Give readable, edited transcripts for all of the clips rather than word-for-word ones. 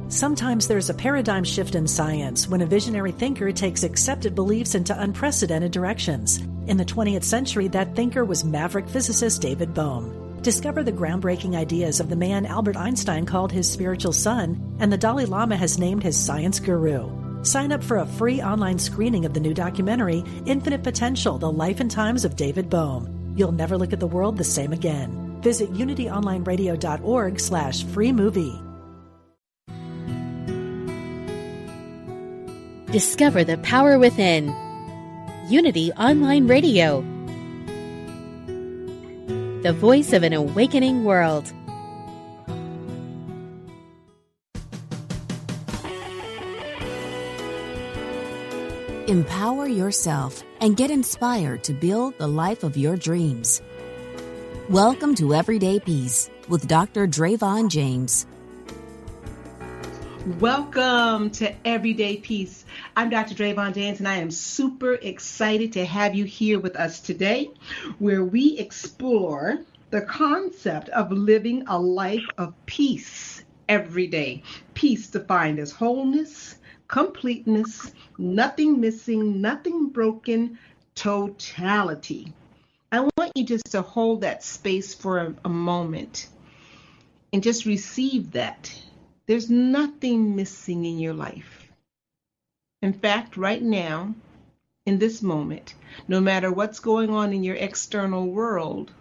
Sometimes there's a paradigm shift in science when a visionary thinker takes accepted beliefs into unprecedented directions. In the 20th century, that thinker was maverick physicist David Bohm. Discover the groundbreaking ideas of the man Albert Einstein called his spiritual son, and the Dalai Lama has named his science guru. Sign up for a free online screening of the new documentary, Infinite Potential, The Life and Times of David Bohm. You'll never look at the world the same again. Visit unityonlineradio.org/free movie. Discover the power within. Unity Online Radio. The voice of an awakening world. Empower yourself and get inspired to build the life of your dreams. Welcome to Everyday Peace with Dr. Drayvon James. Welcome to Everyday Peace. I'm Dr. Drayvon James, and I am super excited to have you here with us today, where we explore the concept of living a life of peace every day. Peace defined as wholeness, completeness, nothing missing, nothing broken, totality. I want you just to hold that space for a moment and just receive that. There's nothing missing in your life. In fact, right now, in this moment, no matter what's going on in your external world,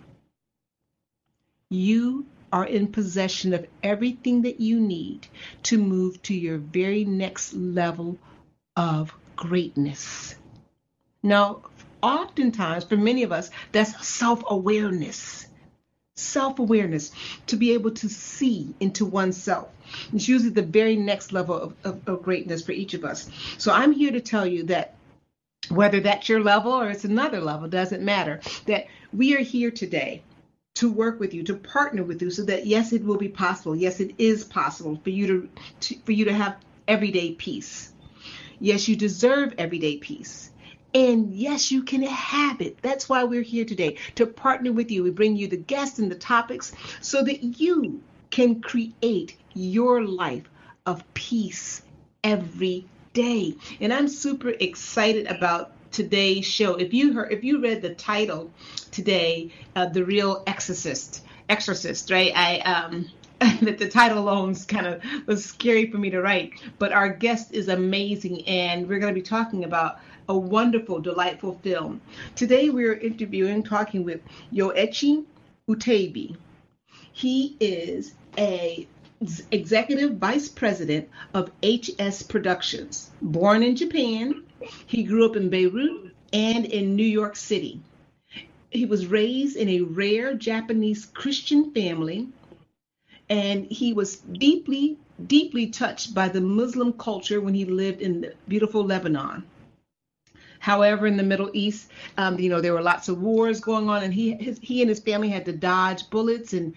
you are in possession of everything that you need to move to your very next level of greatness. Now, oftentimes, for many of us, that's self-awareness. Self-awareness, to be able to see into oneself. It's usually the very next level of greatness for each of us. So I'm here to tell you that whether that's your level or it's another level, doesn't matter, that we are here today to work with you, to partner with you so that, yes, it will be possible. Yes, it is possible for you to have everyday peace. Yes, you deserve everyday peace. And yes, you can have it. That's why we're here today, to partner with you. We bring you the guests and the topics so that you can create your life of peace every day. And I'm super excited about today's show. If you read the title today, The Real Exorcist, right? That the title alone kind of was scary for me to write, but our guest is amazing, and we're going to be talking about a wonderful, delightful film. Today we're talking with Yoechi Utabi. He is a executive vice president of HS Productions. Born in Japan, he grew up in Beirut and in New York City. He was raised in a rare Japanese Christian family, and he was deeply, deeply touched by the Muslim culture when he lived in the beautiful Lebanon. However, in the Middle East, there were lots of wars going on, and he and his family had to dodge bullets and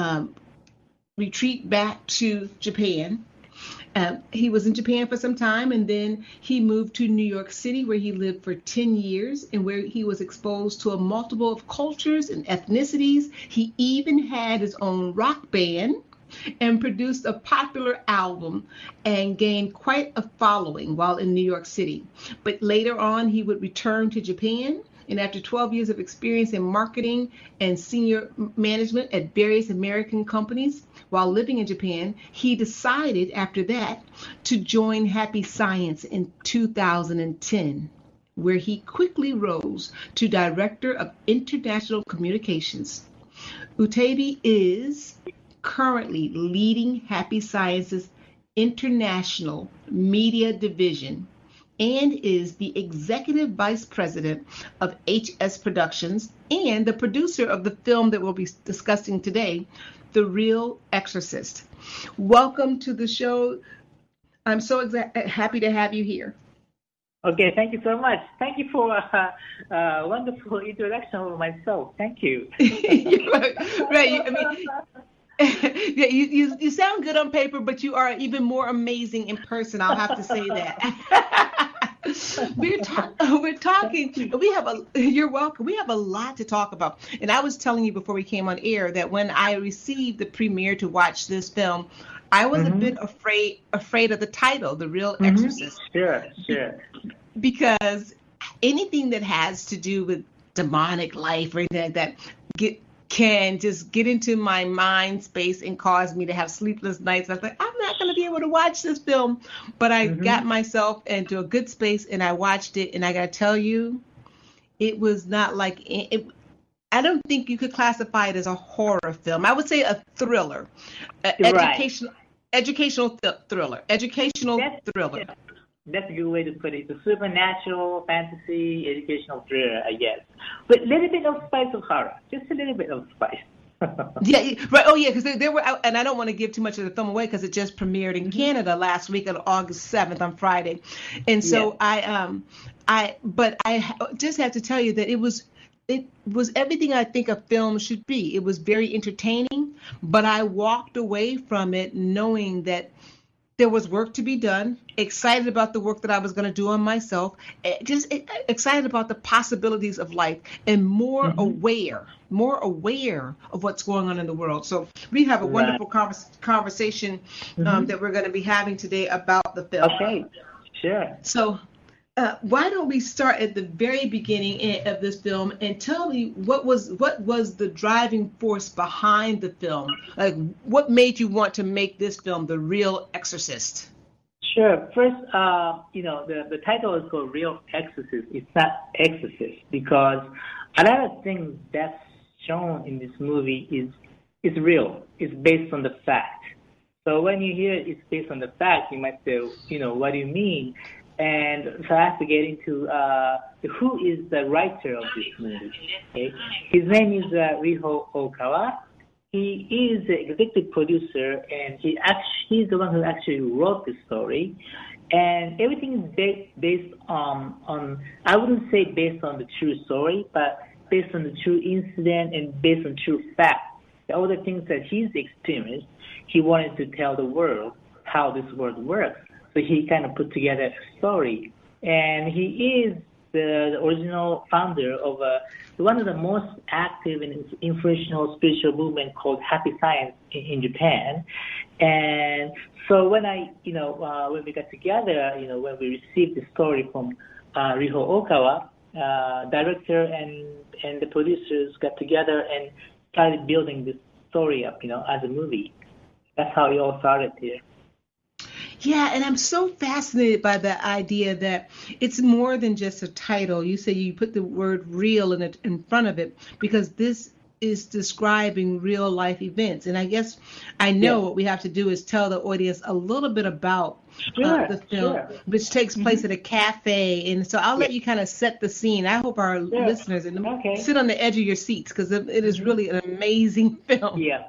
retreat back to Japan. He was in Japan for some time, and then he moved to New York City, where he lived for 10 years and where he was exposed to a multiple of cultures and ethnicities. He even had his own rock band and produced a popular album and gained quite a following while in New York City. But later on, he would return to Japan, and after 12 years of experience in marketing and senior management at various American companies while living in Japan, he decided after that to join Happy Science in 2010, where he quickly rose to Director of International Communications. Utabi is currently leading Happy Science's International Media Division and is the Executive Vice President of HS Productions and the producer of the film that we'll be discussing today, The Real Exorcist. Welcome to the show. I'm so happy to have you here. Okay, thank you so much. Thank you for a wonderful introduction of myself. Thank you. Right. Yeah, you sound good on paper, but you are even more amazing in person. I'll have to say that. We're talking. You're welcome. We have a lot to talk about. And I was telling you before we came on air that when I received the premiere to watch this film, I was a bit afraid of the title, The Real Exorcist. Sure. Because anything that has to do with demonic life or anything like that can just get into my mind space and cause me to have sleepless nights. I was like, I'm not going to be able to watch this film. But I got myself into a good space and I watched it. And I got to tell you, it was not like it. I don't think you could classify it as a horror film. I would say a thriller, educational thriller. That's a good way to put it. It's a supernatural, fantasy, educational thriller, I guess. But a little bit of spice of horror. Just a little bit of spice. Yeah, right. Oh, yeah, because they were out, and I don't want to give too much of the film away because it just premiered in Canada last week on August 7th on Friday. And so I just have to tell you that it was everything I think a film should be. It was very entertaining, but I walked away from it knowing that there was work to be done, excited about the work that I was going to do on myself, just excited about the possibilities of life, and more aware of what's going on in the world. So we have a wonderful conversation that we're going to be having today about the film. Okay, sure. So why don't we start at the very beginning of this film and tell me what was the driving force behind the film? Like, what made you want to make this film, The Real Exorcist? Sure. First, the title is called Real Exorcist. It's not Exorcist because a lot of things that's shown in this movie is real. It's based on the fact. So when you hear it's based on the fact, you might say, what do you mean? And so I have to get into who is the writer of this movie. Okay? His name is Riho Okawa. He is the executive producer, and he's the one who actually wrote the story. And everything is based on I wouldn't say based on the true story, but based on the true incident and based on true facts. All the things that he's experienced, he wanted to tell the world how this world works. So he kind of put together a story. And he is the original founder of one of the most active and influential spiritual movement called Happy Science in Japan. And so when when we got together, when we received the story from Riho Okawa, director and the producers got together and started building this story up, as a movie. That's how it all started here. Yeah, and I'm so fascinated by the idea that it's more than just a title. You say you put the word real in front of it because this is describing real life events. And I guess I know what we have to do is tell the audience a little bit about the film, which takes place at a cafe. And so I'll let you kind of set the scene. I hope our listeners sit on the edge of your seats because it is really an amazing film. Yeah.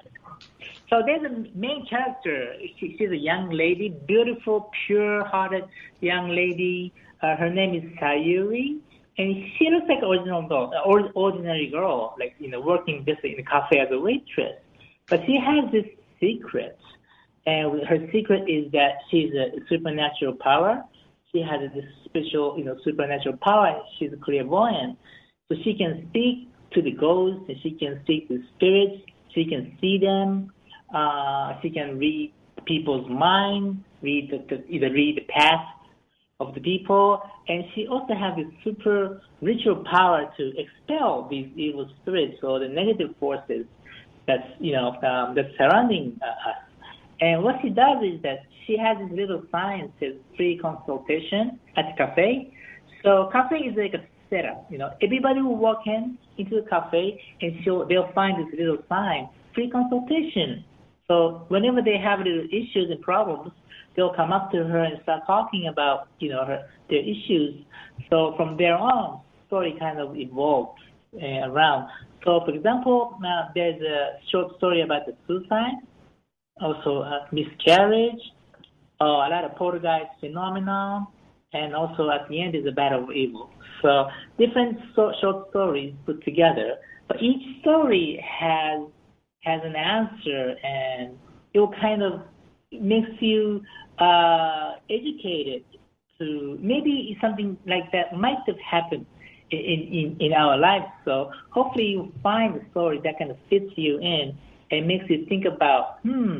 So there's a main character. She's a young lady, beautiful, pure-hearted young lady. Her name is Sayuri, and she looks like an ordinary girl, like working just in a cafe as a waitress. But she has this secret, and her secret is that she's a supernatural power. She has this special, supernatural power. She's a clairvoyant, so she can speak to the ghosts, and she can speak to spirits. She can see them. She can read people's mind, read the past of the people, and she also has this supernatural power to expel these evil spirits or the negative forces that's surrounding us. And what she does is that she has this little sign that says free consultation at the cafe. So cafe is like a setup. Everybody will walk into the cafe and they'll find this little sign, free consultation. So whenever they have little issues and problems, they'll come up to her and start talking about, their issues. So from there on, story kind of evolved around. So for example, there's a short story about the suicide, also miscarriage, a lot of poltergeist phenomenon, and also at the end is a battle of evil. So different short stories put together, but each story has an answer, and it will kind of makes you educated to maybe something like that might have happened in our lives. So hopefully you find a story that kind of fits you in It makes you think about,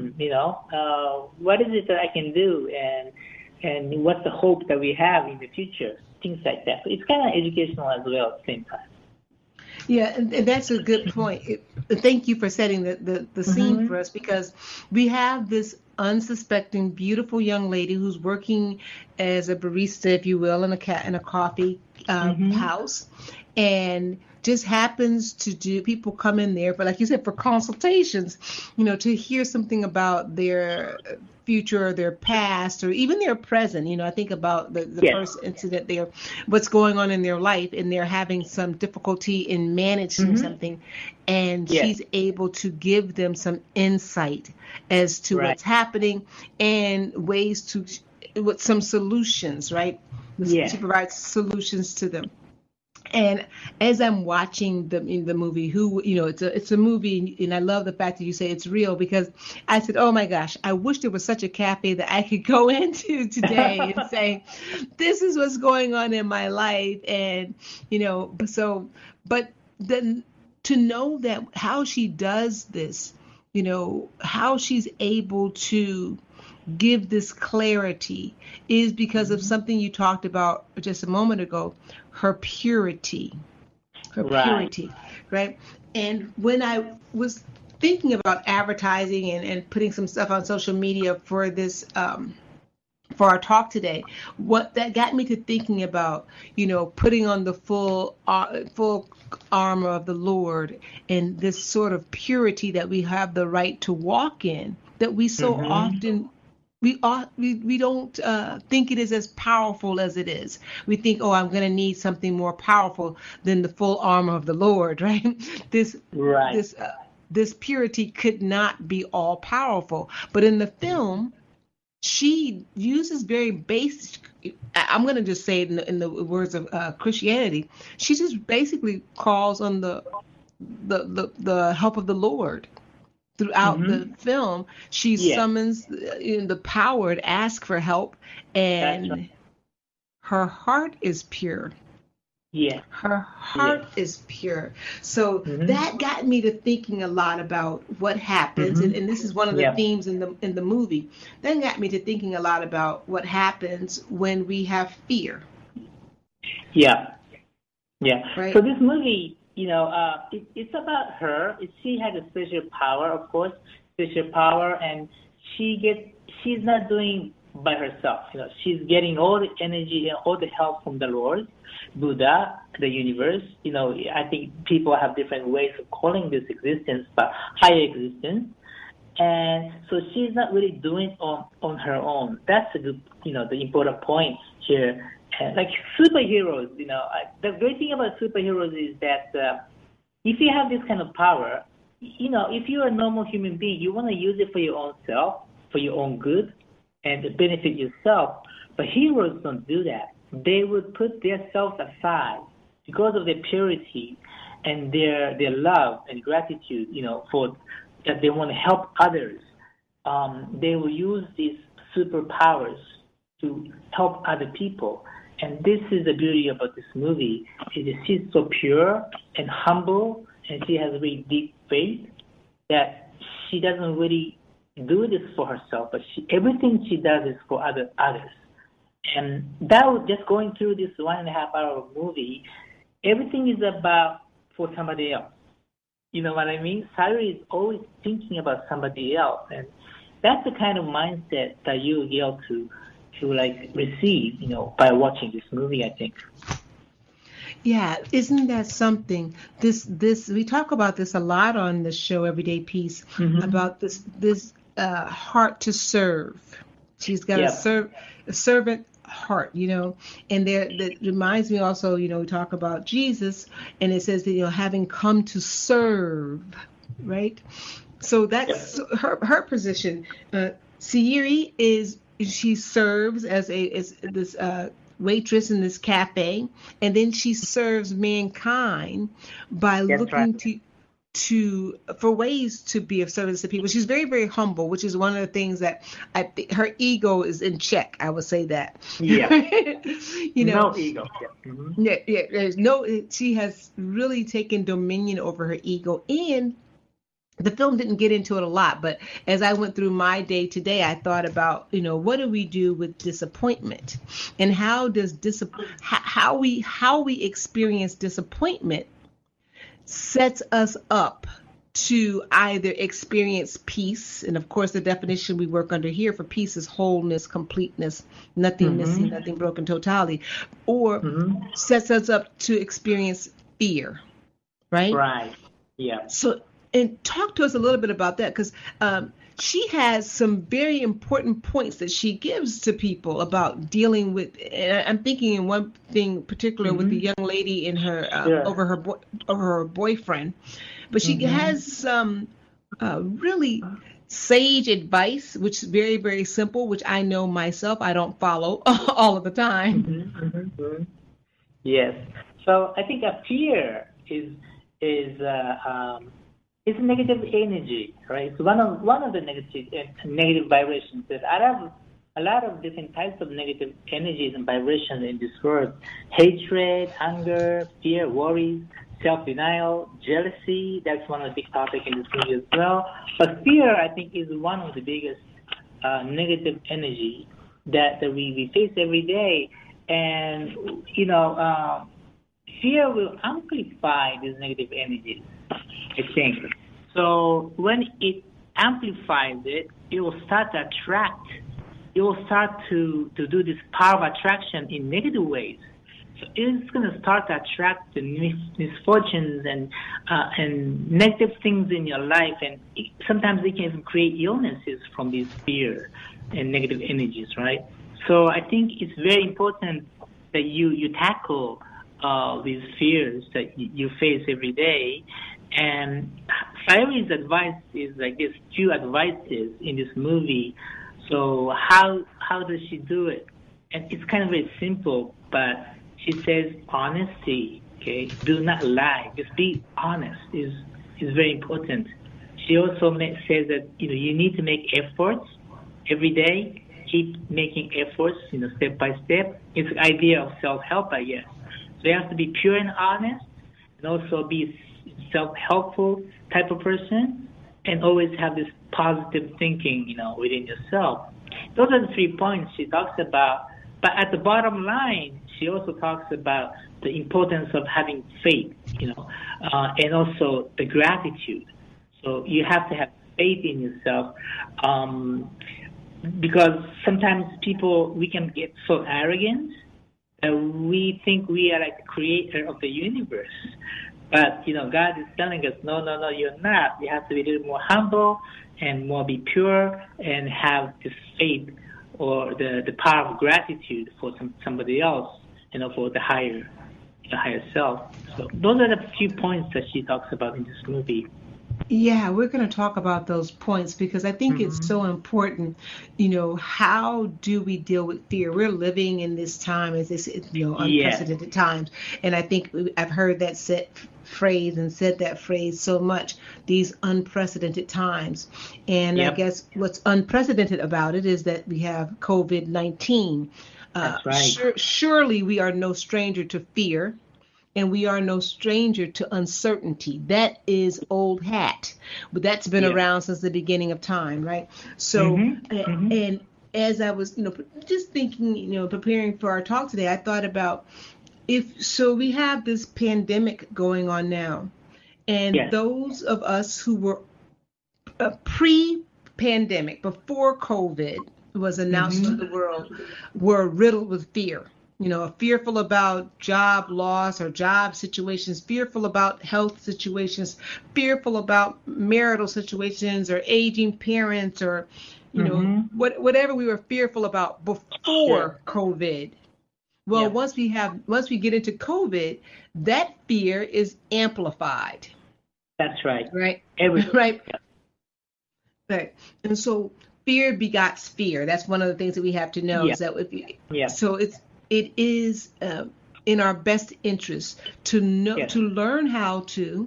what is it that I can do, and what's the hope that we have in the future, things like that. So it's kind of educational as well at the same time. Yeah, and that's a good point. Thank you for setting the scene for us, because we have this unsuspecting, beautiful young lady who's working as a barista, if you will, in a coffee house, and just happens to people come in there, but like you said, for consultations, to hear something about their future or their past or even their present. I think about the first incident there, what's going on in their life, and they're having some difficulty in managing something, and she's able to give them some insight as to what's happening and ways with some solutions, right? She provides solutions to them. And as I'm watching the movie, it's a movie, and I love the fact that you say it's real, because I said, oh my gosh, I wish there was such a cafe that I could go into today and say, this is what's going on in my life, and but then to know that how she does this, how she's able to give this clarity is because of something you talked about just a moment ago, her purity, right? And when I was thinking about advertising and putting some stuff on social media for this, for our talk today, what that got me to thinking about, putting on the full armor of the Lord, and this sort of purity that we have the right to walk in, that we so often we don't think it is as powerful as it is. We think, oh, I'm going to need something more powerful than the full armor of the Lord, right? This purity could not be all powerful. But in the film, she uses very basic, I'm going to just say it in the words of Christianity, she just basically calls on the help of the Lord. Throughout the film, she summons the power to ask for help, and her heart is pure. Yeah. Her heart is pure. So that got me to thinking a lot about what happens, and this is one of the themes in the movie. That got me to thinking a lot about what happens when we have fear. Yeah. Right? So this movie, it's about her. She has a special power, of course, and she's not doing by herself. She's getting all the energy and all the help from the Lord, Buddha, the universe. I think people have different ways of calling this existence, but higher existence. And so she's not really doing it on her own. That's the important point here. Like superheroes, the great thing about superheroes is that if you have this kind of power, if you're a normal human being, you want to use it for your own self, for your own good, and to benefit yourself. But heroes don't do that. They would put their self aside because of their purity and their love and gratitude, for that they want to help others. They will use these superpowers to help other people. And this is the beauty about this movie. She's so pure and humble, and she has a really deep faith that she doesn't really do this for herself, but everything she does is for others. And that was just going through this 1.5 hour movie, everything is about for somebody else. You know what I mean? Sayuri is always thinking about somebody else, and that's the kind of mindset that you will be able to receive, by watching this movie, I think. Yeah, isn't that something? This we talk about this a lot on the show, Everyday Peace, about this heart to serve. She's got a servant heart, and that reminds me also, we talk about Jesus, and it says that, having come to serve, right? So that's her position. Sayuri she serves as this waitress in this cafe, and then she serves mankind by looking for ways to be of service to people. She's very, very humble, which is one of the things that I think her ego is in check. I would say that. Yeah. No ego. Yeah. She has really taken dominion over her ego, and the film didn't get into it a lot, but as I went through my day today, I thought about, what do we do with disappointment, and how does how we experience disappointment sets us up to either experience peace. And of course, the definition we work under here for peace is wholeness, completeness, nothing missing, nothing broken, totality, or sets us up to experience fear, right? Right. Yeah. So, and talk to us a little bit about that, because she has some very important points that she gives to people about dealing with. And I'm thinking in one thing particular with the young lady in her over her boyfriend, but she has some really sage advice, which is very, very simple, which I know myself I don't follow all of the time. Yes. So I think a fear is it's negative energy, right? It's one of the negative vibrations. That I have a lot of different types of negative energies and vibrations in this world: hatred, anger, fear, worry, self-denial, jealousy. That's one of the big topics in this movie as well. But fear, I think, is one of the biggest negative energy that we face every day. And fear will amplify these negative energies, I think. So when it amplifies it, it will start to attract. It will start to do this power of attraction in negative ways. So it's going to start to attract the misfortunes and negative things in your life, and sometimes it can even create illnesses from these fear and negative energies, right? So I think it's very important that you tackle these fears that you face every day. And Sayuri's advice is like this, few advices in this movie. So how does she do it? And it's kind of very simple, but she says honesty, okay? Do not lie. Just be honest is very important. She also says that, you need to make efforts every day. Keep making efforts, step by step. It's the idea of self-help, I guess. So you have to be pure and honest, and also be self-helpful type of person, and always have this positive thinking, within yourself. Those are the 3 points she talks about. But at the bottom line, she also talks about the importance of having faith, and also the gratitude. So you have to have faith in yourself, because sometimes we can get so arrogant that we think we are like the creator of the universe. But, God is telling us, no, you're not. You have to be a little more humble and more be pure and have this faith or the power of gratitude for somebody else, for the higher self. So those are the few points that she talks about in this movie. Yeah, we're going to talk about those points because I think it's so important. How do we deal with fear? We're living in this time, as this, unprecedented times. And I think I've heard that said that phrase so much, these unprecedented times. And I guess what's unprecedented about it is that we have COVID-19. That's right. Surely we are no stranger to fear. And we are no stranger to uncertainty. That is old hat, but that's been around since the beginning of time, right? So, and as I was, just thinking, preparing for our talk today, I thought about we have this pandemic going on now, and those of us who were pre-pandemic, before COVID was announced to the world, were riddled with fear. Fearful about job loss or job situations, fearful about health situations, fearful about marital situations or aging parents or, whatever we were fearful about before COVID. Well, once we get into COVID, that fear is amplified. That's right. Right. Right. Right. And so fear begots fear. That's one of the things that we have to know is that so it is in our best interest to know, to learn how to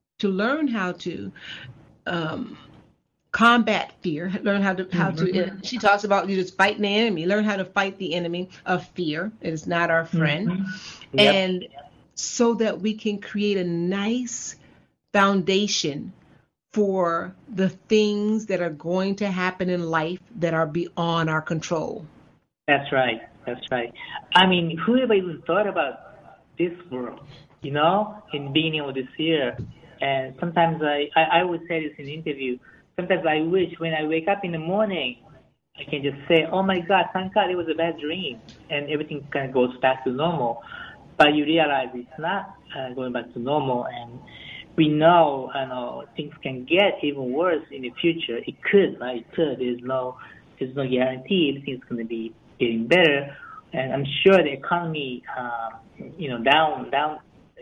combat fear, learn how to. She talks about just fighting the enemy. Learn how to fight the enemy of fear. It is not our friend, and so that we can create a nice foundation for the things that are going to happen in life that are beyond our control. That's right. That's right. I mean, whoever even thought about this world, in the beginning of this year? And sometimes I would say this in an interview. Sometimes I wish when I wake up in the morning, I can just say, oh my God, thank God it was a bad dream. And everything kind of goes back to normal. But you realize it's not going back to normal. And we know, things can get even worse in the future. It could, right? It could. There's no guarantee everything's going to be getting better. And I'm sure the economy, down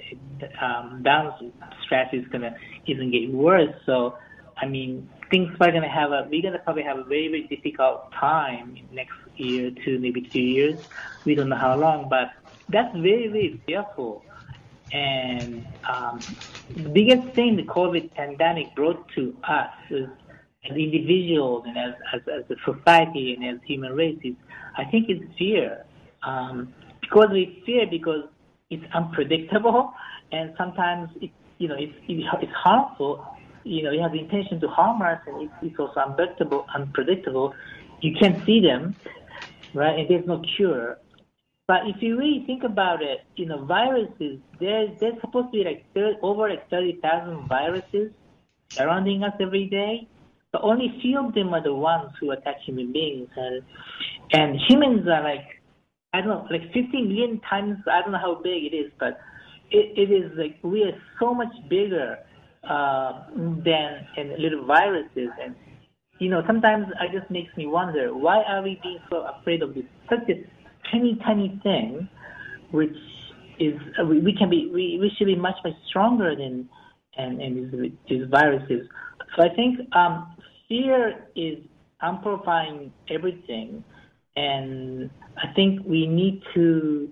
stress is going to even get worse. So, I mean, we're going to probably have a very, very difficult time next year to maybe 2 years. We don't know how long, but that's very, very fearful. And the biggest thing the COVID pandemic brought to us as individuals and as a society and as human races, I think it's fear. Because we fear because it's unpredictable, and sometimes it's harmful. It has the intention to harm us, and it's also unpredictable. You can't see them, right? And there's no cure. But if you really think about it, viruses, there's supposed to be over 30,000 viruses surrounding us every day. But only few of them are the ones who attack human beings. And humans are 50 million times, I don't know how big it is, but it is we are so much bigger than little viruses. And, sometimes it just makes me wonder, why are we being so afraid of this such a tiny thing, which is, we should be much stronger than these viruses. So I think fear is amplifying everything. And I think we need to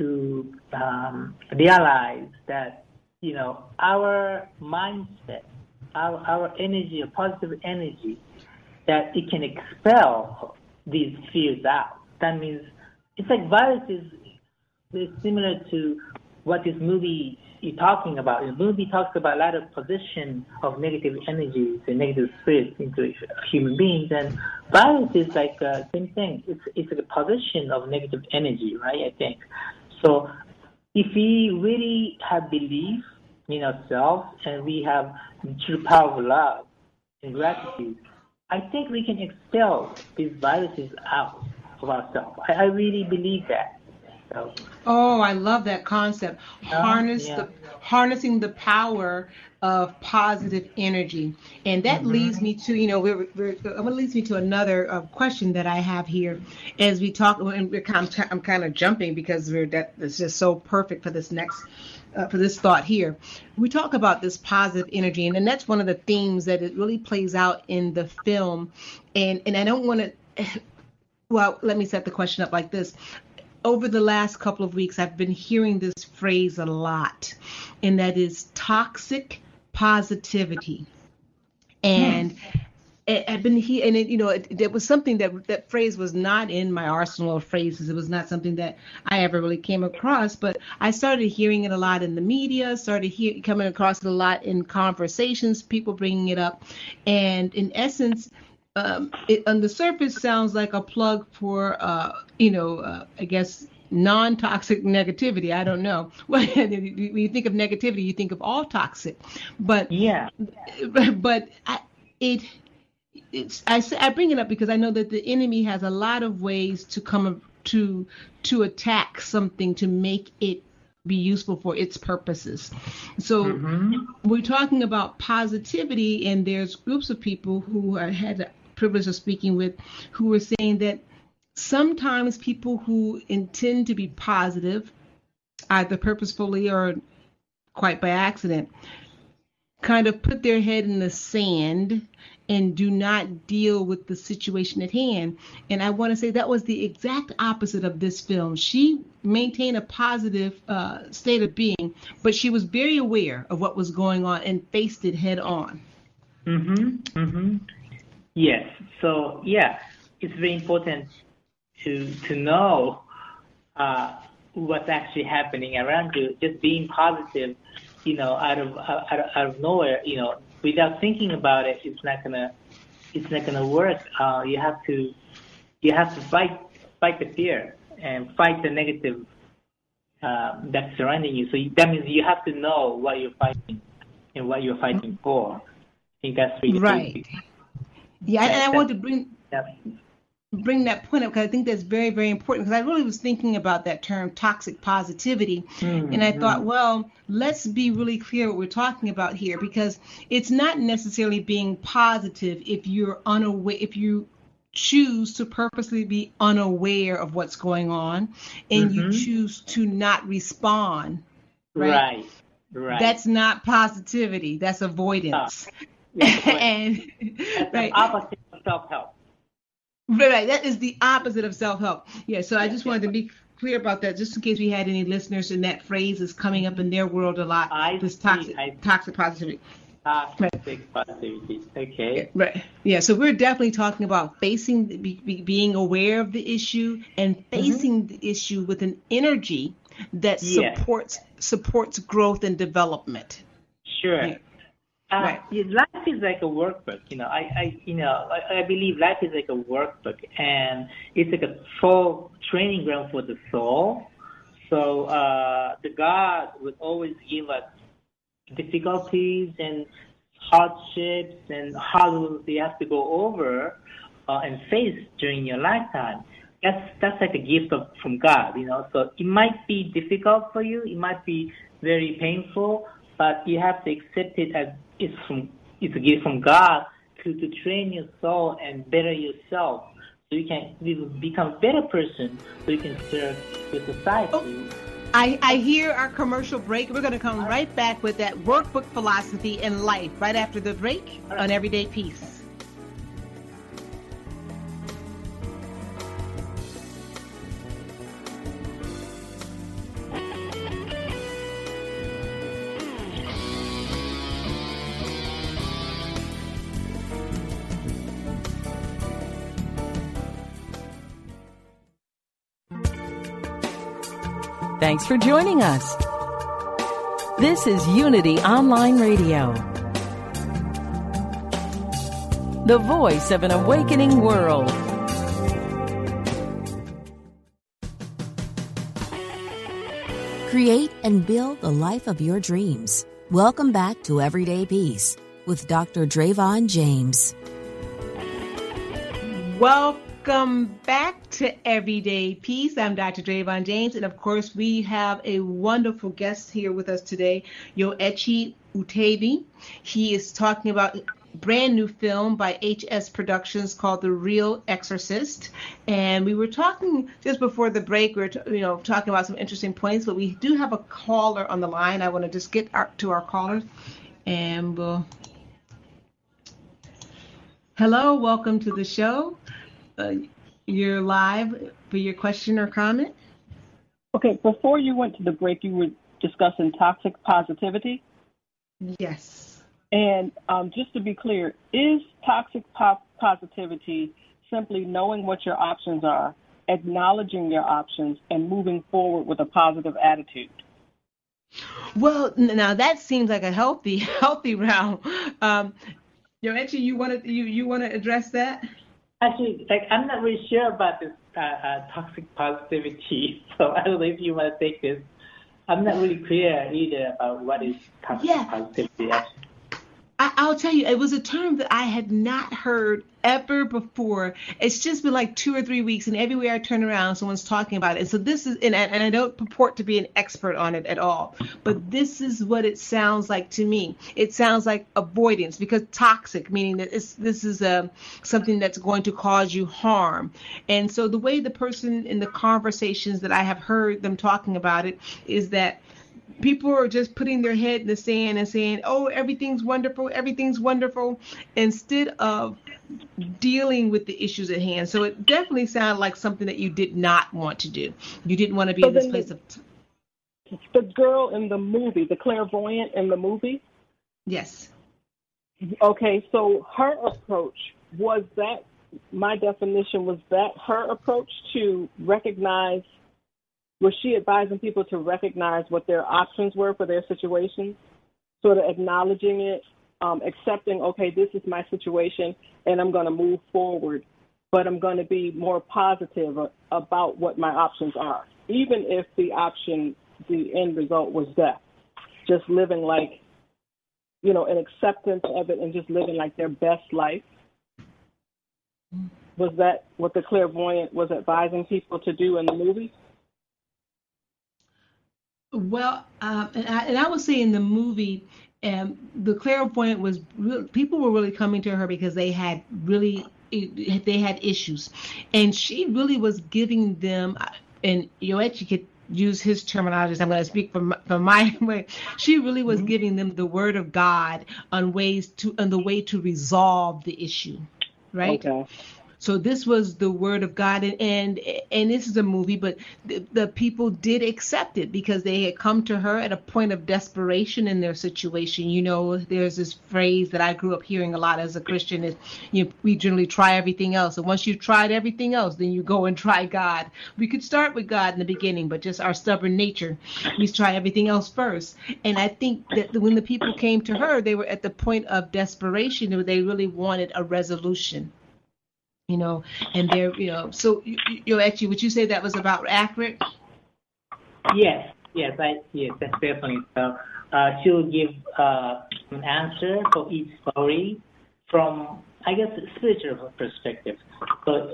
realize that, our mindset, our energy, a positive energy, that it can expel these fears out. That means it's like viruses. It's similar to what this movie is talking about. The movie talks about a lot of position of negative energies and negative spirits into human beings, and virus is like same thing. It's a position of negative energy, right? I think so. If we really have belief in ourselves and we have the true power of love and gratitude, I think we can expel these viruses out of ourselves. I really believe that. So. Oh, I love that concept. Harnessing the power of positive energy, and that leads me to leads me to another question that I have here as we talk. And I'm kind of jumping because it's just so perfect for this next. For this thought here, we talk about this positive energy, and that's one of the themes that it really plays out in the film. And I don't want to. Well, let me set the question up like this. Over the last couple of weeks, I've been hearing this phrase a lot, and that is toxic positivity. And I've been here, and it was something that phrase was not in my arsenal of phrases. It was not something that I ever really came across, but I started hearing it a lot in the media, coming across it a lot in conversations, people bringing it up, and in essence, it on the surface sounds like a plug for, I guess, non-toxic negativity. I don't know. When you think of negativity, you think of all toxic. But yeah. But I bring it up because I know that the enemy has a lot of ways to come to attack something to make it be useful for its purposes. So we're talking about positivity, and there's groups of people who I had the privilege of speaking with who were saying that sometimes people who intend to be positive, either purposefully or quite by accident, kind of put their head in the sand and do not deal with the situation at hand. And I want to say that was the exact opposite of this film. She maintained a positive state of being, but she was very aware of what was going on and faced it head on. Yes. So, it's very important to know what's actually happening around you. Just being positive, out of nowhere, without thinking about it, it's not gonna work. You have to fight the fear and fight the negative that's surrounding you. So that means you have to know what you're fighting and what you're fighting for. I think that's really right. basic. Yeah, and I want to bring that point up because I think that's very, very important, because I really was thinking about that term toxic positivity. And I thought, well, let's be really clear what we're talking about here, because it's not necessarily being positive if you're unaware, if you choose to purposely be unaware of what's going on and you choose to not respond. Right. That's not positivity. That's avoidance. And that's the opposite of self-help. Right, that is the opposite of self-help. Yeah, so I just wanted to be clear about that, just in case we had any listeners and that phrase is coming up in their world a lot. This toxic positivity. Toxic positivity. Okay. Right. Yeah. So we're definitely talking about being aware of the issue and facing the issue with an energy that supports growth and development. Sure. Yeah. Right. Life is like a workbook. I believe life is like a workbook, and it's like a full training ground for the soul. So the God would always give us difficulties and hardships and hurdles you have to go over and face during your lifetime. That's like a gift from God, So it might be difficult for you, it might be very painful, but you have to accept it as it's a gift from God to train your soul and better yourself, so you can become a better person, so you can serve your society. Oh. I hear our commercial break. We're going to come right back with that workbook philosophy in life right after the break on Everyday Peace. Thanks for joining us. This is Unity Online Radio, the voice of an awakening world. Create and build the life of your dreams. Welcome back to Everyday Peace with Dr. Drayvon James. Welcome back to Everyday Peace. I'm Dr. Drayvon James, and of course we have a wonderful guest here with us today, Yoechi Utebi. He is talking about a brand new film by HS Productions called The Real Exorcist. And we were talking just before the break, we were talking about some interesting points, but we do have a caller on the line. I want to just get to our callers, and we'll... Hello, welcome to the show. You're live for your question or comment. Okay, before you went to the break, you were discussing toxic positivity. Yes. And just to be clear, is toxic positivity simply knowing what your options are, acknowledging your options, and moving forward with a positive attitude? Well, now that seems like a healthy realm. Yoechi, you want to address that? Actually, I'm not really sure about this toxic positivity, so I don't know if you want to take this. I'm not really clear either about what is toxic positivity. Actually. I'll tell you, it was a term that I had not heard ever before. It's just been like 2 or 3 weeks, and everywhere I turn around, someone's talking about it. And so this is, and I don't purport to be an expert on it at all, but this is what it sounds like to me. It sounds like avoidance, because toxic, meaning that this is something that's going to cause you harm. And so the way the person in the conversations that I have heard them talking about it is that people are just putting their head in the sand and saying, oh, everything's wonderful, instead of dealing with the issues at hand. So it definitely sounded like something that you did not want to do. You didn't want to be in this place of... The girl in the movie, the clairvoyant in the movie? Yes. Okay, so her approach, was that, my definition, was that her approach to recognize... Was she advising people to recognize what their options were for their situations, sort of acknowledging it accepting, okay, this is my situation, and I'm going to move forward, but I'm going to be more positive about what my options are, even if the end result was death. Just living like, an acceptance of it and just living like their best life. Was that what the clairvoyant was advising people to do in the movie? Well, and I would say in the movie, the clairvoyant was people were really coming to her because they had issues, and she really was giving them, and Yoechi could use his terminology. I'm going to speak from my way. She really was giving them the word of God on the way to resolve the issue, right? Okay. So this was the word of God, and this is a movie, but the people did accept it because they had come to her at a point of desperation in their situation. There's this phrase that I grew up hearing a lot as a Christian is, we generally try everything else, and once you've tried everything else, then you go and try God. We could start with God in the beginning, but just our stubborn nature, we try everything else first. And I think that when the people came to her, they were at the point of desperation, where they really wanted a resolution. And they're, so Yoechi, would you say that was about accurate? Yes, that's definitely so. She'll give an answer for each story from, I guess, a spiritual perspective. So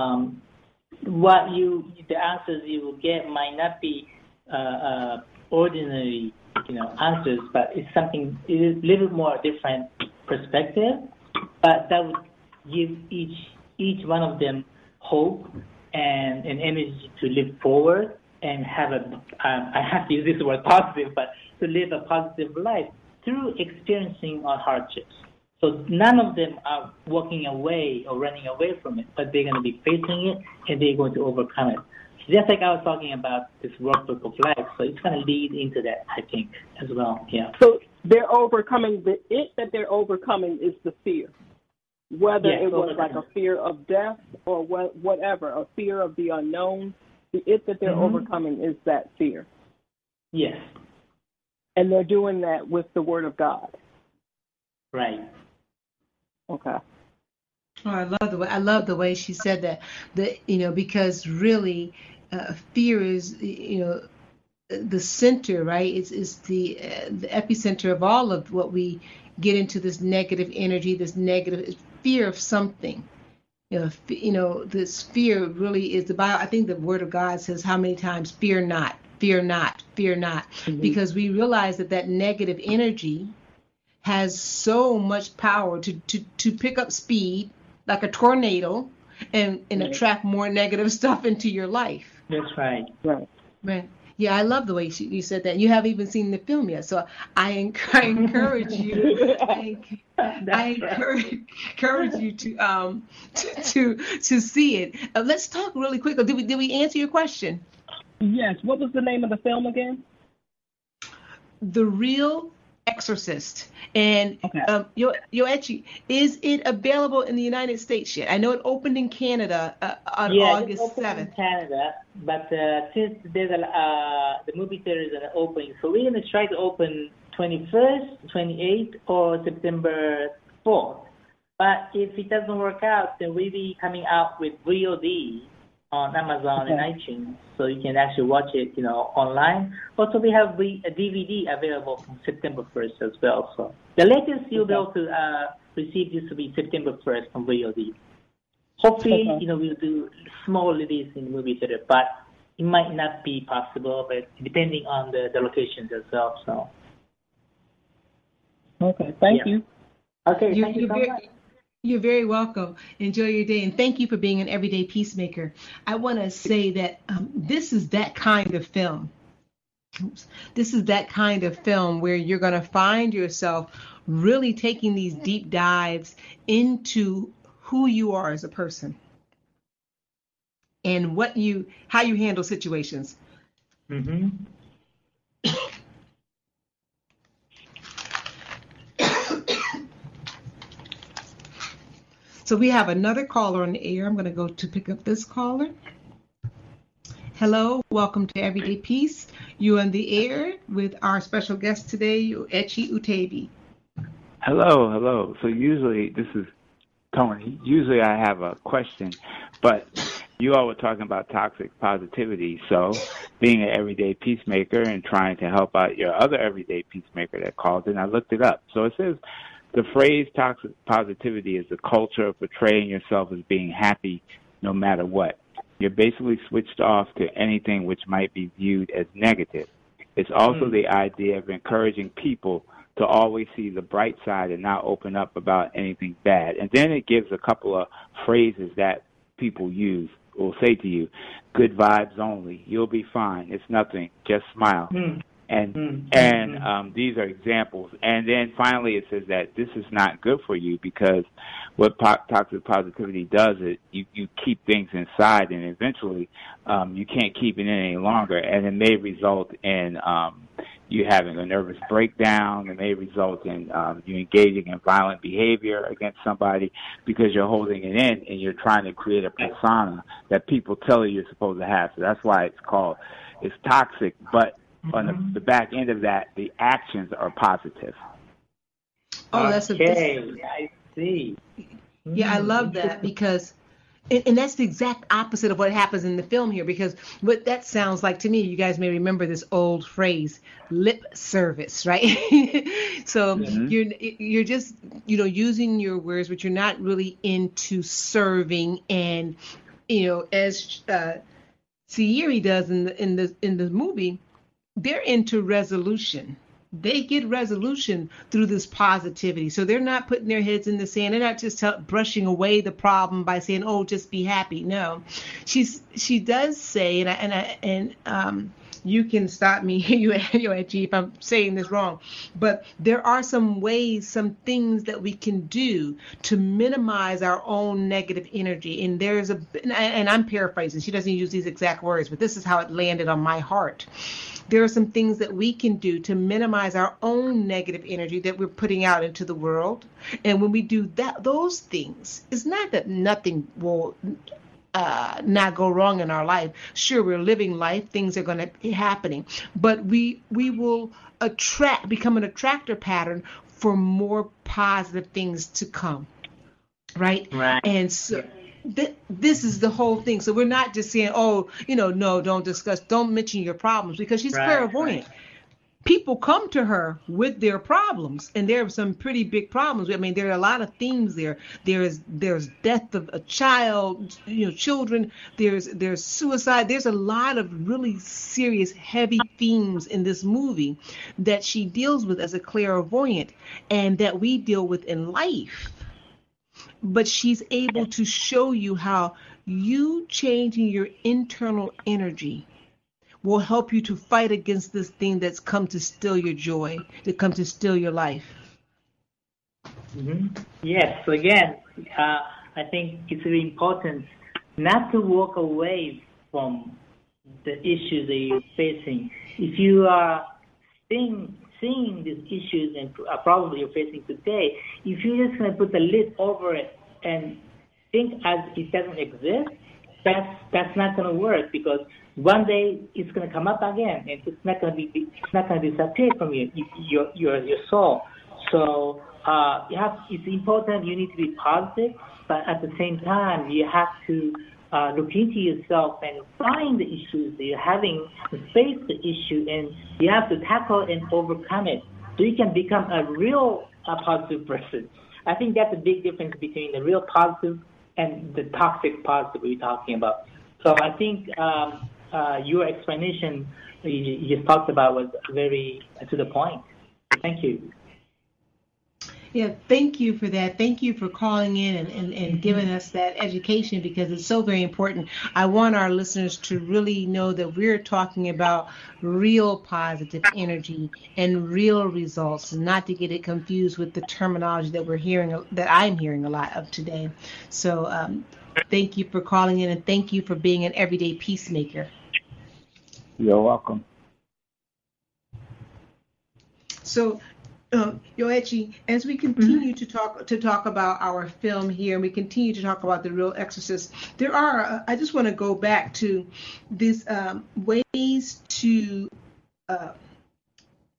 the answers you will get might not be ordinary, answers, but it's something, it is a little more different perspective, but that would give each one of them hope and an energy to live forward and have I have to use this word positive, but to live a positive life through experiencing our hardships. So none of them are walking away or running away from it, but they're going to be facing it and they're going to overcome it. Just like I was talking about this workbook of life, so it's going to lead into that, I think, as well. Yeah. So they're overcoming, that they're overcoming is the fear. Whether it was like a fear of death or whatever, a fear of the unknown, the that they're overcoming is that fear. Yes. And they're doing that with the Word of God. Right. Okay. Oh, I love the way she said that. Because really, fear is the center, right? It's the epicenter of all of what we get into, this negative energy, this negative fear of something. This fear really is I think the Word of God says how many times, fear not, fear not, fear not, because we realize that negative energy has so much power to pick up speed like a tornado and attract more negative stuff into your life. That's right. Right. Yeah, I love the way you said that. You haven't even seen the film yet, so I encourage you. I encourage you to see it. Let's talk really quickly. Did we answer your question? Yes. What was the name of the film again? The Real Exorcist. And Yoechi, is it available in the United States yet? I know it opened in Canada on August 7th. In Canada, but since there's the movie theaters are opening, so we're going to try to open 21st, 28th, or September 4th. But if it doesn't work out, then we'll be coming out with VOD on Amazon and iTunes, so you can actually watch it, online. Also, we have a DVD available from September 1st as well. So the latest you'll be able to receive this will be September 1st from VOD. Hopefully, we'll do small release in the movie theater, but it might not be possible, but depending on the locations as well. So. Okay, thank you. Okay, thank you so much. You're very welcome. Enjoy your day, and thank you for being an everyday peacemaker. I want to say that this is that kind of film. This is that kind of film where you're going to find yourself really taking these deep dives into who you are as a person and how you handle situations. Mm-hmm. So we have another caller on the air. I'm going to go to pick up this caller. Hello, welcome to Everyday Peace. You're on the air with our special guest today, Yoechi Utebi. Hello. So usually, this is Tony. Usually I have a question, but you all were talking about toxic positivity. So being an everyday peacemaker and trying to help out your other everyday peacemaker that called in, I looked it up. So it says the phrase toxic positivity is the culture of portraying yourself as being happy no matter what. You're basically switched off to anything which might be viewed as negative. It's also the idea of encouraging people to always see the bright side and not open up about anything bad. And then it gives a couple of phrases that people use, will say to you, good vibes only, you'll be fine, it's nothing, just smile. And these are examples. And then finally it says that this is not good for you because what toxic positivity does is you keep things inside, and eventually you can't keep it in any longer, and it may result in you having a nervous breakdown. It may result in you engaging in violent behavior against somebody because you're holding it in and you're trying to create a persona that people tell you you're supposed to have. So that's why it's toxic, but on the back end of that, the actions are positive. Oh, that's I see. Yeah, I love that because, and that's the exact opposite of what happens in the film here, because what that sounds like to me, you guys may remember this old phrase, lip service, right? So you're just, using your words, but you're not really into serving. And, as Sayuri does in the movie, they're into resolution. They get resolution through this positivity. So they're not putting their heads in the sand. They're not just brushing away the problem by saying, "Oh, just be happy." No, she does say, and you can stop me, UAG, if I'm saying this wrong, but there are some ways, some things that we can do to minimize our own negative energy. And and I'm paraphrasing. She doesn't use these exact words, but this is how it landed on my heart. There are some things that we can do to minimize our own negative energy that we're putting out into the world. And when we do those things, it's not that nothing will not go wrong in our life. Sure, we're living life, things are going to be happening, but we will become an attractor pattern for more positive things to come, right? And so this is the whole thing. So we're not just saying, "Oh, no, don't mention your problems," because she's clairvoyant. People come to her with their problems, and there are some pretty big problems. I mean, there are a lot of themes there. There's death of a child, children. There's suicide. There's a lot of really serious, heavy themes in this movie that she deals with as a clairvoyant, and that we deal with in life. But she's able to show you how you changing your internal energy will help you to fight against this thing that's come to steal your joy, to come to steal your life. Yes. So again, I think it's really important not to walk away from the issues that you're facing. If you are seeing these issues and problems you're facing today, if you're just going to put the lid over it and think as it doesn't exist, that's not going to work, because one day it's going to come up again, and it's not going to disappear from your soul. So it's important. You need to be positive, but at the same time, you have to look into yourself and find the issues that you're having, face the issue, and you have to tackle and overcome it, so you can become a real positive person. I think that's a big difference between the real positive and the toxic positive we're talking about. So I think your explanation you just talked about was very to the point. Thank you. Yeah, thank you for that. Thank you for calling in and giving us that education, because it's so very important. I want our listeners to really know that we're talking about real positive energy and real results, and not to get it confused with the terminology that I'm hearing a lot of today. So thank you for calling in, and thank you for being an everyday peacemaker. You're welcome. So, Yoichi, as we continue to talk about our film here, and we continue to talk about The Real Exorcist, there are, I just want to go back to these ways to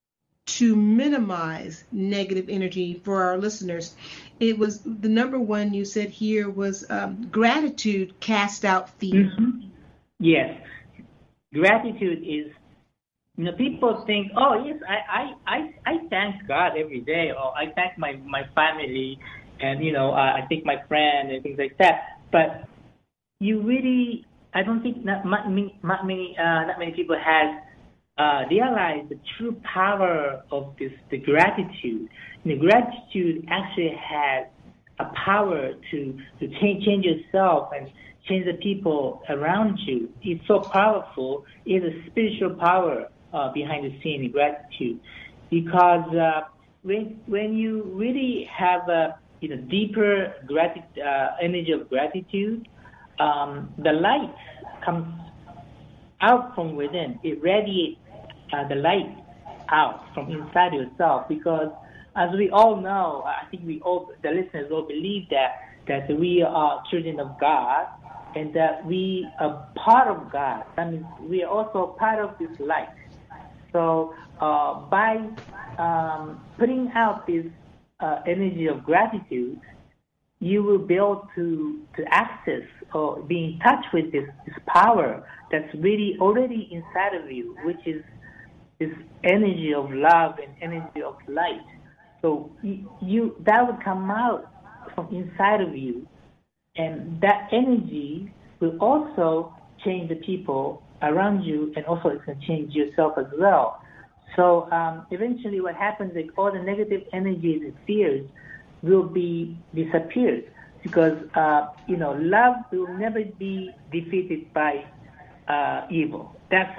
to minimize negative energy for our listeners. It was the number one you said here was gratitude cast out fear. Mm-hmm. Yes. Gratitude is, people think, oh, yes, I thank God every day, or I thank my family, and, I thank my friend and things like that. But you really, I don't think not many people have realized the true power of the gratitude. Gratitude actually has a power to change yourself and change the people around you. It's so powerful. It's a spiritual power behind the scene in gratitude, because when you really have a deeper energy of gratitude, the light comes out from within. It radiates the light out from inside yourself, because as we all know, I think the listeners all believe that we are children of God, and that we are part of God. That means we are also part of this light. So by putting out this energy of gratitude, you will be able to access or be in touch with this power that's really already inside of you, which is this energy of love and energy of light. So that would come out from inside of you, and that energy will also change the people around you, and also it can change yourself as well. So eventually what happens is all the negative energies and fears will be disappeared, because love will never be defeated by evil. That's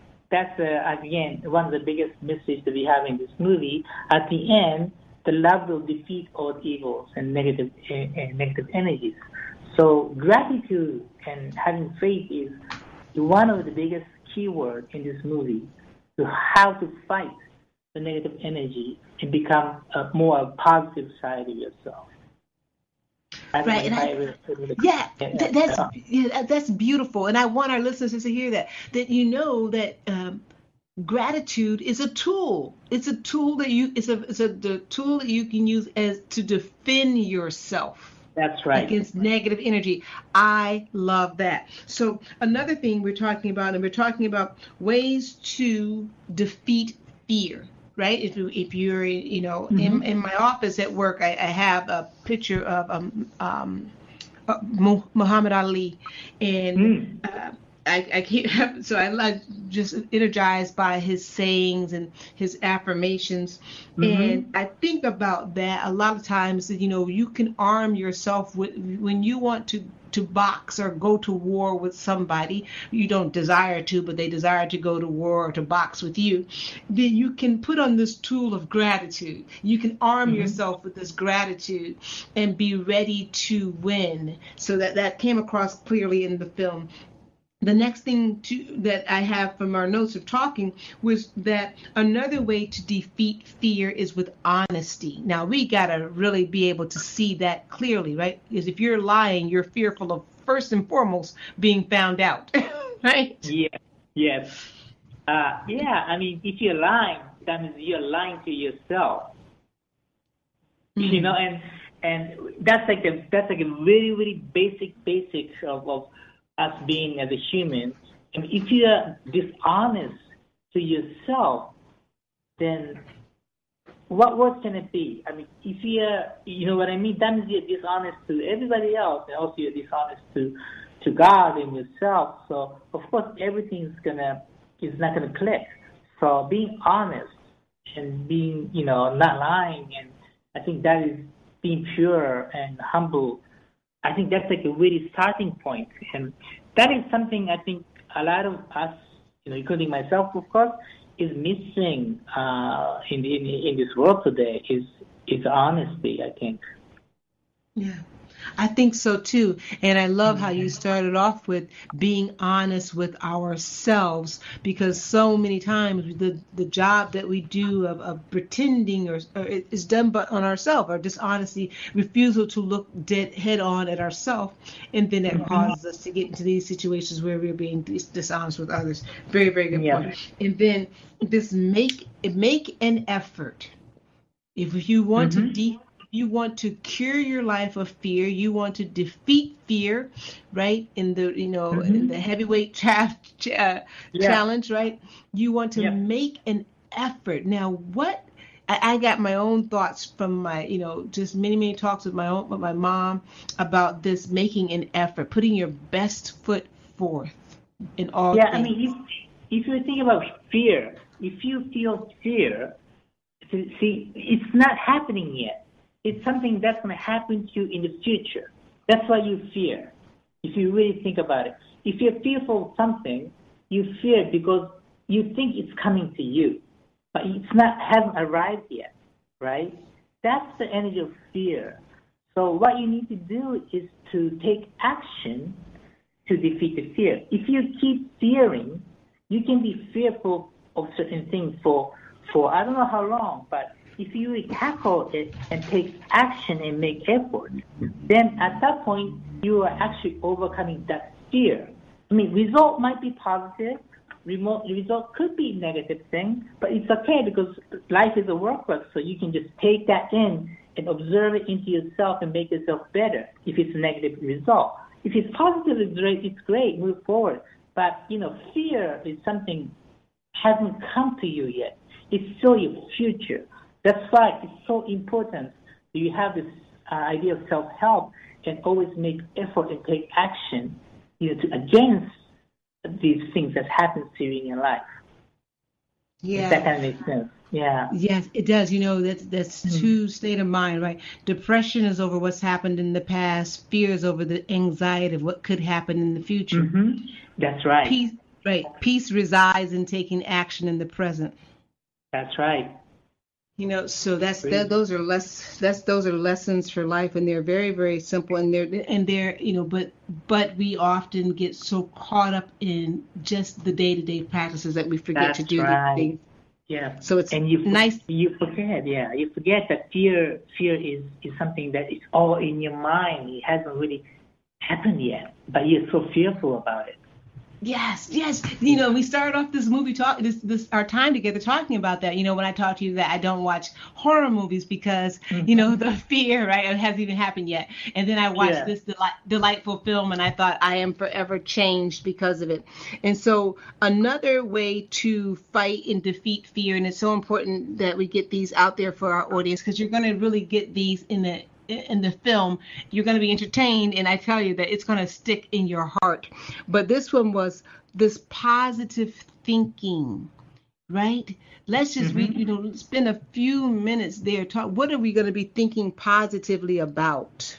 again one of the biggest messages that we have in this movie. At the end, the love will defeat all evils and negative energies. So gratitude and having faith is one of the biggest keywords in this movie, to how to fight the negative energy and become a more positive side of yourself. Right, that's beautiful, and I want our listeners to hear that that gratitude is a tool. It's a tool that the tool that you can use as to defend yourself. That's right. Against negative energy. I love that. So another thing we're talking about ways to defeat fear. Right? If you're, in my office at work, I have a picture of Muhammad Ali, and I keep I like just energized by his sayings and his affirmations, and I think about that a lot of times. You can arm yourself when you want to box or go to war with somebody you don't desire to, but they desire to go to war or to box with you. Then you can put on this tool of gratitude. You can arm yourself with this gratitude and be ready to win. So that came across clearly in the film. The next thing that I have from our notes of talking was that another way to defeat fear is with honesty. Now, we got to really be able to see that clearly, right? Because if you're lying, you're fearful of, first and foremost, being found out, right? Yeah. Yes. I mean, if you're lying, that means you're lying to yourself. And that's like a really, really basic of us being as a human. And if you are dishonest to yourself, then what can it be? I mean, if you know what I mean, that means you're dishonest to everybody else, and also you're dishonest to God and yourself. So of course everything is not gonna click. So being honest and being not lying, and I think that is being pure and humble. I think that's like a really starting point, and that is something I think a lot of us, including myself, of course, is missing in this world today. Is honesty, I think. Yeah. I think so too. And I love how you started off with being honest with ourselves, because so many times the job that we do of pretending or is done but on ourselves, or dishonesty, refusal to look dead head on at ourselves, and then that causes us to get into these situations where we're being dishonest with others. Very, very good point. And then this make an effort. If you want to you want to cure your life of fear, you want to defeat fear, right? In the in the heavyweight challenge, right? You want to make an effort. Now, what I got my own thoughts from my, just many talks with my mom about this making an effort, putting your best foot forth in all things. I mean, if you think about fear, if you feel fear, see, it's not happening yet. It's something that's going to happen to you in the future. That's why you fear, if you really think about it. If you're fearful of something, you fear because you think it's coming to you, but hasn't arrived yet, right? That's the energy of fear. So what you need to do is to take action to defeat the fear. If you keep fearing, you can be fearful of certain things for I don't know how long, but if you tackle it and take action and make effort, then at that point, you are actually overcoming that fear. I mean, result might be positive, result could be negative thing, but it's okay because life is a workbook, so you can just take that in and observe it into yourself and make yourself better if it's a negative result. If it's positive, it's great, move forward. But, fear is something hasn't come to you yet. It's still your future. That's why it's so important that you have this idea of self-help and always make effort and take action, against these things that happen to you in your life. Yeah. If that kind of makes sense. Yeah. Yes, it does. That's true state of mind, right? Depression is over what's happened in the past. Fear is over the anxiety of what could happen in the future. That's right. Peace resides in taking action in the present. That's right. So those are lessons for life, and they're very, very simple, and they're but we often get so caught up in just the day-to-day practices that we forget to do these things. Yeah. So it's nice. You forget. Yeah. You forget that fear is something that is all in your mind. It hasn't really happened yet, but you're so fearful about it. Yes. We started off this movie our time together talking about that. When I talked to you that I don't watch horror movies because, the fear, right? It hasn't even happened yet. And then I watched this delightful film, and I thought I am forever changed because of it. And so another way to fight and defeat fear, and it's so important that we get these out there for our audience, because you're going to really get these in the film. You're going to be entertained, and I tell you that it's going to stick in your heart. But this one was this positive thinking, right? Let's just spend a few minutes there. What are we going to be thinking positively about?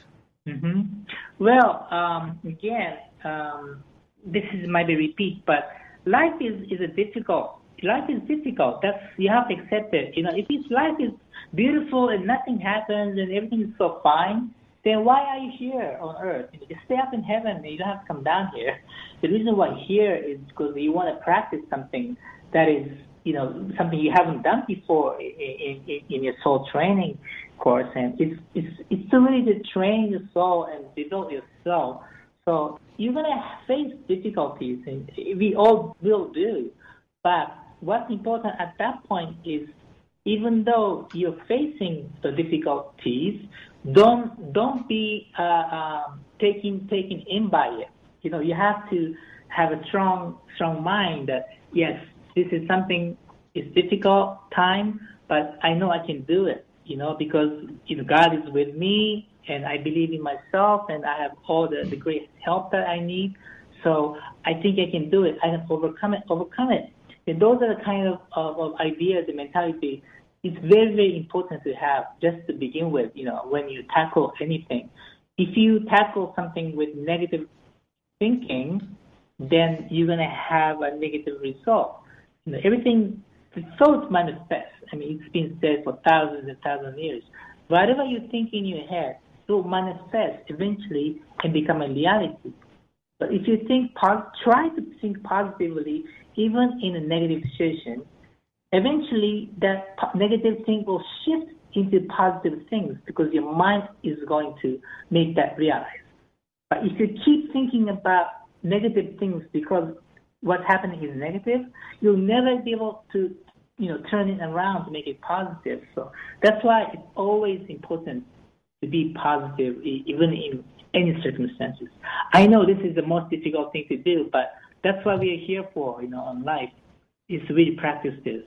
Well, again, this might be repeat, but life is difficult. Life is difficult. You have to accept it. If life is beautiful and nothing happens and everything is so fine, then why are you here on earth? Just stay up in heaven and you don't have to come down here. The reason why here is because you want to practice something that is, something you haven't done before in your soul training course. And it's really to train your soul and develop your soul. So you're going to face difficulties, and we all will do. But what's important at that point is, even though you're facing the difficulties, don't be taken in by it. You have to have a strong mind that yes, this is something. It's difficult time, but I know I can do it. Because God is with me, and I believe in myself, and I have all the great help that I need. So I think I can do it. I can overcome it. And those are the kind of ideas, the mentality. It's very, very important to have just to begin with, when you tackle anything. If you tackle something with negative thinking, then you're going to have a negative result. Everything, the thoughts manifest. I mean, it's been said for thousands and thousands of years. Whatever you think in your head, will manifest eventually and become a reality. But if you try to think positively, even in a negative situation, eventually that negative thing will shift into positive things because your mind is going to make that realize. But if you keep thinking about negative things because what's happening is negative, you'll never be able to, turn it around to make it positive. So that's why it's always important to be positive, even in any circumstances. I know this is the most difficult thing to do, but that's what we are here for, on life, is to really practice this.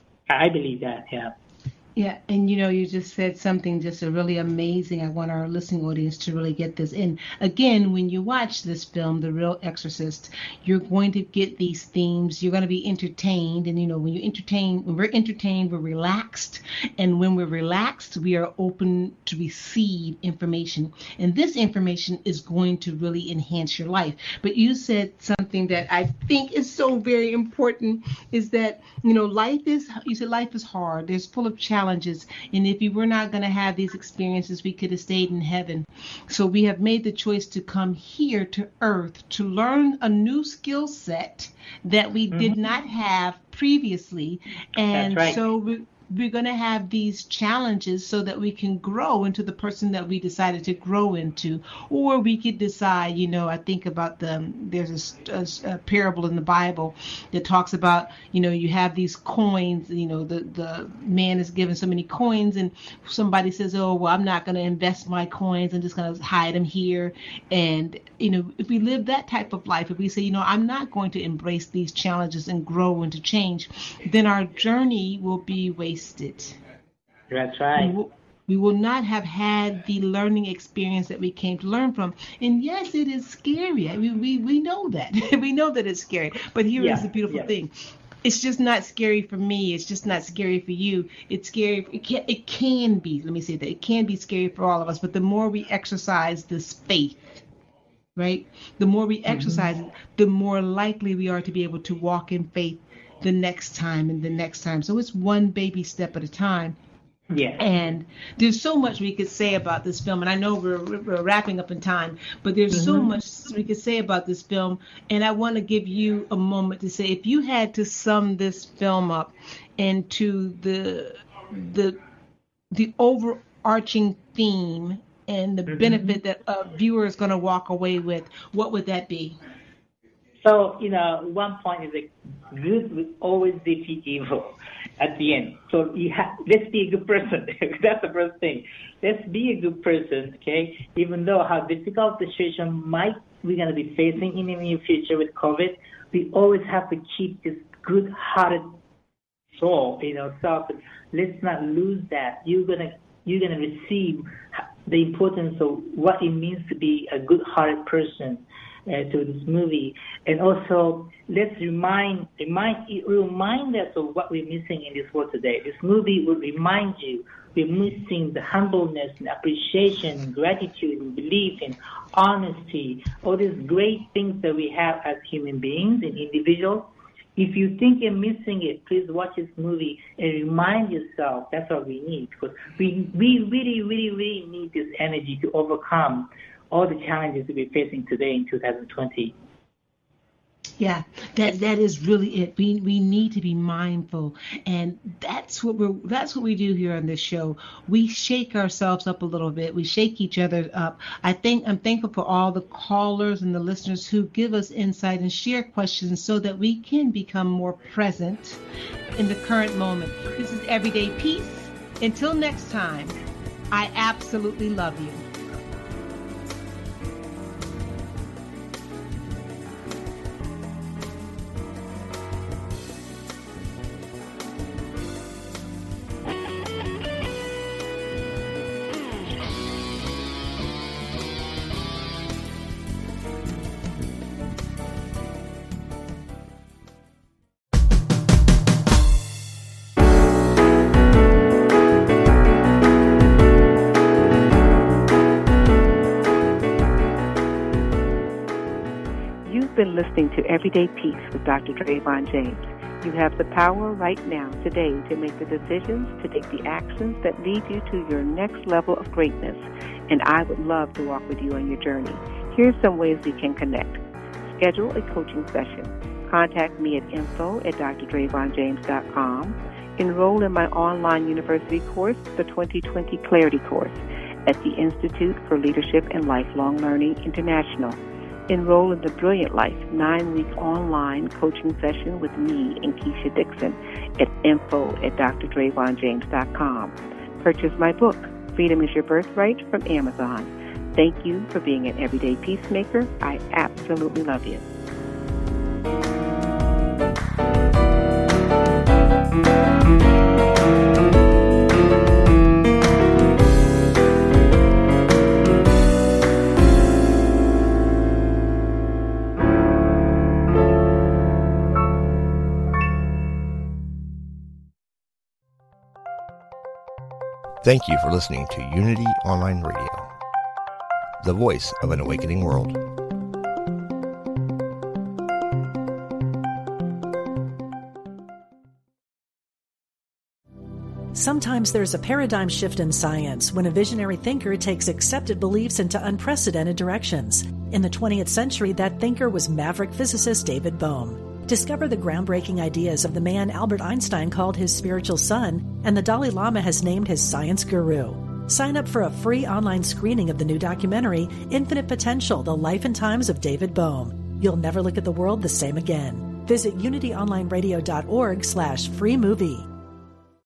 I believe that, yeah. Yeah, and you just said something just really amazing. I want our listening audience to really get this in. Again, when you watch this film, The Real Exorcist, you're going to get these themes. You're going to be entertained. And, when we're entertained, we're relaxed. And when we're relaxed, we are open to receive information. And this information is going to really enhance your life. But you said something that I think is so very important, is that, life is hard. It's full of challenges. And if we were not going to have these experiences, we could have stayed in heaven. So we have made the choice to come here to earth to learn a new skill set that we did not have previously. And that's right. So we're going to have these challenges so that we can grow into the person that we decided to grow into. Or we could decide, I think about there's a parable in the Bible that talks about, you have these coins, the man is given so many coins and somebody says, oh, well, I'm not going to invest my coins. I'm just going to hide them here. And, if we live that type of life, if we say, I'm not going to embrace these challenges and grow and to change, then our journey will be wasted. That's right. We will not have had the learning experience that we came to learn from. And yes, it is scary. I mean, we know that. We know that it's scary. But here is the beautiful thing. It's just not scary for me. It's just not scary for you. It's scary. It can be. Let me say that. It can be scary for all of us. But the more we exercise this faith, right? The more we exercise it, the more likely we are to be able to walk in faith the next time and the next time. So it's one baby step at a time. Yeah. And there's so much we could say about this film, and I know we're wrapping up in time, but there's so much we could say about this film, and I want to give you a moment to say, if you had to sum this film up into the overarching theme and the benefit that a viewer is going to walk away with, what would that be? So, one point is that good will always defeat evil at the end. So let's be a good person. That's the first thing. Let's be a good person, okay? Even though how difficult the situation we're going to be facing in the near future with COVID, we always have to keep this good-hearted soul in ourselves. Let's not lose that. You're gonna receive the importance of what it means to be a good-hearted person to this movie. And also, let's remind us of what we're missing in this world today. This movie will remind you we're missing the humbleness and appreciation and gratitude and belief and honesty, all these great things that we have as human beings and individuals. If you think you're missing it, please watch this movie and remind yourself that's what we need. Because we really, really, really need this energy to overcome all the challenges that we're facing today in 2020. Yeah, that is really it. We need to be mindful, and that's what we do here on this show. We shake ourselves up a little bit. We shake each other up. I'm thankful for all the callers and the listeners who give us insight and share questions so that we can become more present in the current moment. This is Everyday Peace. Until next time, I absolutely love you. Been listening to Everyday Peace with Dr. Drayvon James. You have the power right now, today, to make the decisions, to take the actions that lead you to your next level of greatness. And I would love to walk with you on your journey. Here's some ways we can connect. Schedule a coaching session. Contact me at info@drdravonjames.com. Enroll in my online university course, the 2020 Clarity Course, at the Institute for Leadership and Lifelong Learning International. Enroll in the Brilliant Life 9-week online coaching session with me and Keisha Dixon at info@drdravonjames.com. Purchase my book, Freedom is Your Birthright, from Amazon. Thank you for being an everyday peacemaker. I absolutely love you. Thank you for listening to Unity Online Radio, the voice of an awakening world. Sometimes there's a paradigm shift in science when a visionary thinker takes accepted beliefs into unprecedented directions. In the 20th century, that thinker was maverick physicist David Bohm. Discover the groundbreaking ideas of the man Albert Einstein called his spiritual son, and the Dalai Lama has named his science guru. Sign up for a free online screening of the new documentary, Infinite Potential, The Life and Times of David Bohm. You'll never look at the world the same again. Visit unityonlineradio.org/free movie.